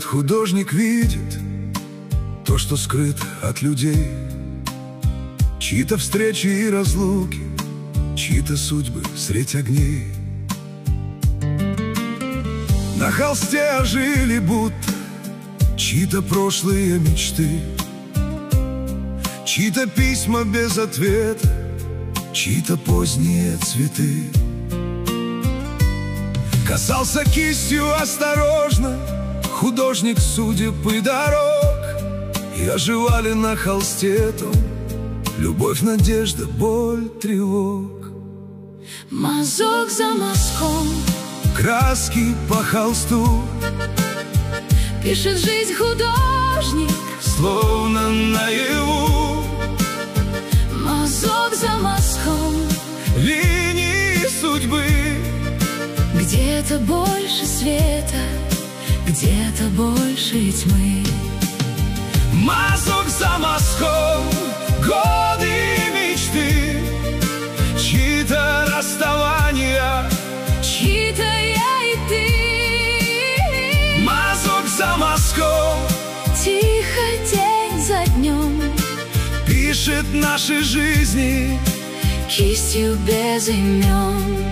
художник видит то, что скрыто от людей. Чьи-то встречи и разлуки, чьи-то судьбы средь огней. На холсте ожили будто чьи-то прошлые мечты, чьи-то письма без ответа, чьи-то поздние цветы. Касался кистью осторожно художник судеб и дорог, и оживали на холсте том любовь, надежда, боль, тревог. Мазок за мазком, краски по холсту, пишет жизнь художник, словно наяву. Мазок за мазком, линии судьбы, где-то больше света, где-то больше тьмы. Мазок за мазком, годы и мечты, чьи-то расставания, чьи-то я и ты. Мазок за мазком, тихо день за днем, пишет наши жизни кистью без имен.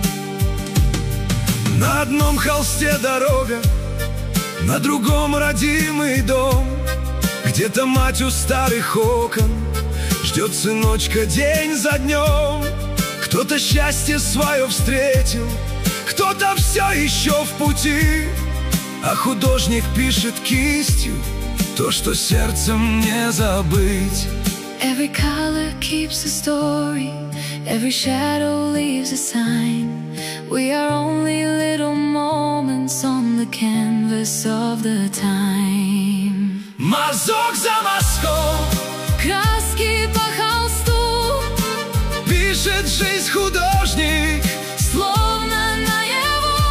На одном холсте дорога, на другом родимый дом. Где-то мать у старых окон ждет сыночка день за днем. Кто-то счастье свое встретил, кто-то все еще в пути, а художник пишет кистью то, что сердцем не забыть. Every color keeps a story, every shadow leaves a sign. We are only little moments on the canvas of the time. Мазок за мазком, краски по холсту, пишет жизнь художник, словно наяву.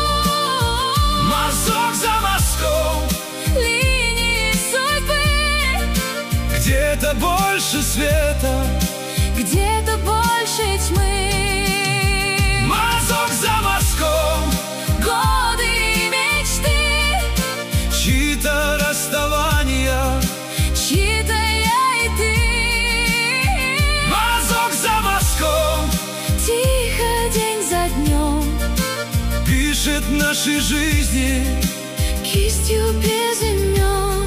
Мазок за мазком, линии судьбы, где-то больше света, где-то больше тьмы. Мазок за мазком, годы и мечты, чьи-то расставания, чьи-то я и ты. Мазок за мазком, тихо день за днем, пишет наши жизни кистью без имен.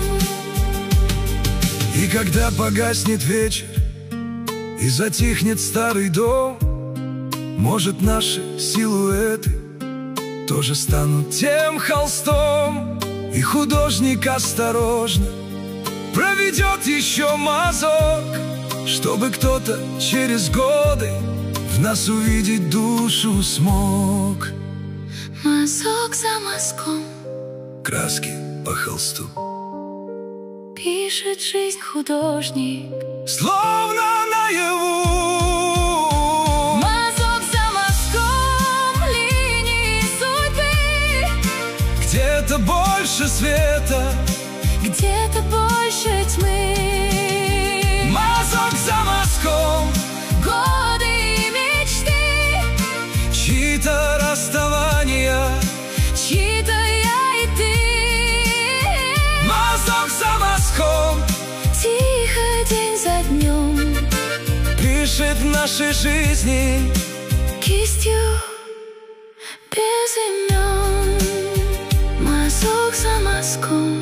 И когда погаснет вечер и затихнет старый дом, может, наши силуэты тоже станут тем холстом, и художник осторожно проведет еще мазок, чтобы кто-то через годы в нас увидеть душу смог. Мазок за мазком, Краски по холсту, пишет жизнь художник, словно наяву. мазок за мазком, линии судьбы, Где-то больше света, где-то больше тьмы. мазок за мазком, годы и мечты, чьи-то расставания, чьи-то я и ты. мазок за мазком, тихо день за днем, пишет наши жизни кистью без имен. Мазок за мазком,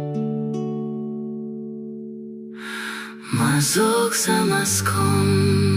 мазок за мазком.